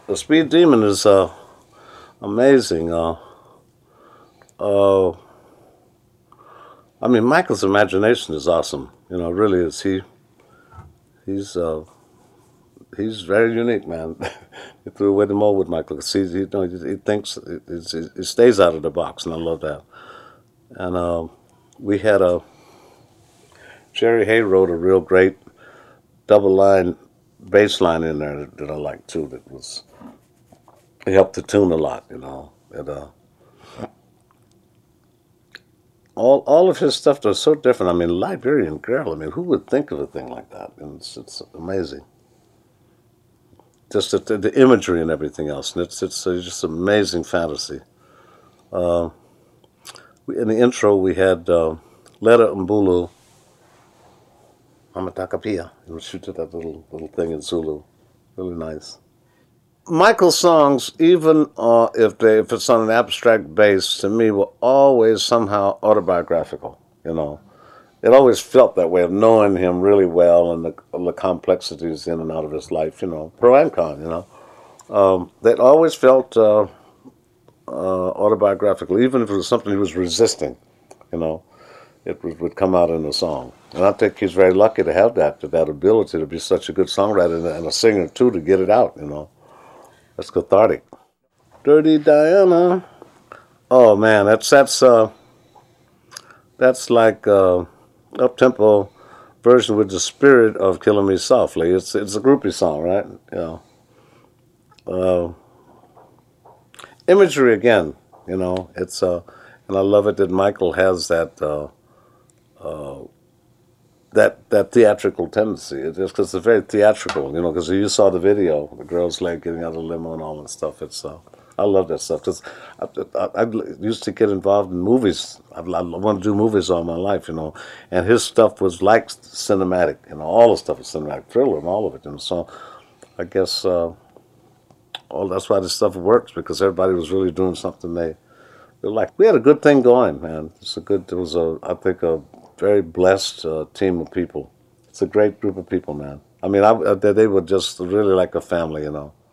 The Speed Demon is amazing. Uh, I mean, Michael's imagination is awesome. You know, really is. He's he's very unique, man. You threw away the mold with Michael. 'Cause he thinks he stays out of the box, and I love that. And we had a Jerry Hay wrote a real great double line bass line in there that I like too. That was It helped the tune a lot, you know. All of his stuff was so different. I mean, Liberian Girl. I mean, who would think of a thing like that? And it's amazing. Just the imagery and everything else, and it's just amazing fantasy. Uh, in the intro, we had Letta Mbulu Amatakapia. He would shoot that little thing in Zulu. Really nice. Michael's songs, even if it's on an abstract base, to me were always somehow autobiographical. You know, it always felt that way of knowing him really well and the complexities in and out of his life. You know, pro and con. You know, that always felt autobiographical, even if it was something he was resisting. You know, it would come out in the song. And I think he's very lucky to have that ability to be such a good songwriter and a singer too, to get it out. You know, that's cathartic. Dirty Diana. Oh man, that's like up tempo version with the spirit of "Killing Me Softly." It's a groupie song, right? You know, uh, imagery again. You know, and I love it that Michael has that theatrical tendency. It's just because it's very theatrical, you know. Because you saw the video, the girl's leg getting out of the limo and all that stuff. I love that stuff. Because I used to get involved in movies. I wanted to do movies all my life, you know. And his stuff was like cinematic, you know. All the stuff was cinematic, thriller and all of it. And so I guess all that's why this stuff works, because everybody was really doing something they like. We had a good thing going, man. It was I think a very blessed team of people. It's a great group of people, man. I mean, they were just really like a family, you know.